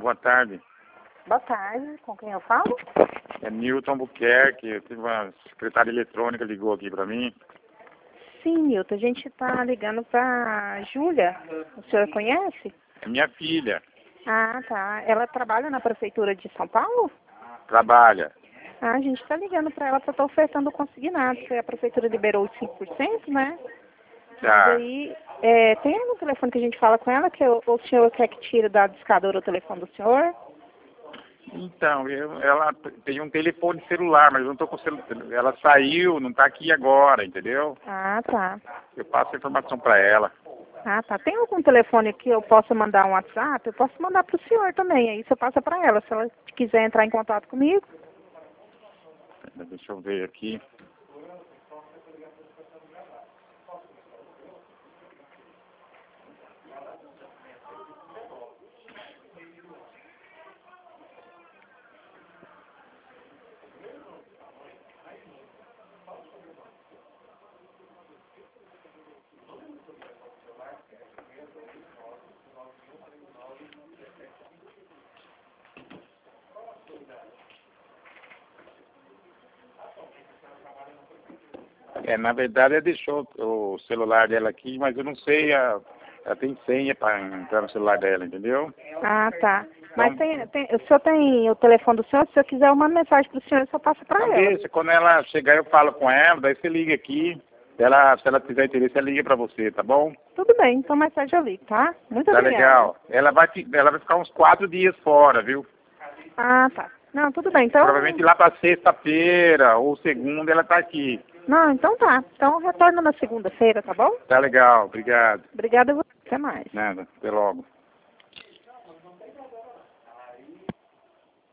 boa tarde. Boa tarde, com quem eu falo? É Newton Buquerque, eu tive uma secretária eletrônica ligou aqui para mim. Sim, Nilton, a gente está ligando para Júlia. O senhor conhece? É minha filha, Ah, tá. Ela trabalha na prefeitura de São Paulo? trabalha. Ah, a gente está ligando para ela para estar ofertando o consignado, que a prefeitura liberou os 5%, né? Mas Tá. aí, tem algum telefone que a gente fala com ela, que o senhor quer que tire da discadora o telefone do senhor? Então, ela tem um telefone celular, mas eu não tô com celular. Ela saiu, não está aqui agora, entendeu? Ah, tá. Eu passo a informação para ela. Ah, tá. Tem algum telefone que eu possa mandar um WhatsApp? Eu posso mandar para o senhor também, aí você passa para ela, se ela quiser entrar em contato comigo. Deixa eu ver aqui. Na verdade, ela deixou o celular dela aqui, mas eu não sei, ela tem senha para entrar no celular dela, entendeu? Ah, tá. Mas o senhor tem o telefone do senhor? Se o senhor quiser, eu mando mensagem para o senhor e só passa para Então ela. deixa, quando ela chegar eu falo com ela, daí você liga aqui. Se ela tiver interesse, ela liga para você, tá bom? Tudo bem, então mais tarde eu ligo, tá? Muito Tá obrigada. legal. Ela vai ficar uns 4 dias fora, viu? Ah, tá. Não, tudo bem, então... Provavelmente lá para sexta-feira ou segunda ela tá aqui. Não, então tá. Então eu retorno na segunda-feira, tá bom? Tá legal, obrigado. Obrigada a você. Até mais. Nada, até logo.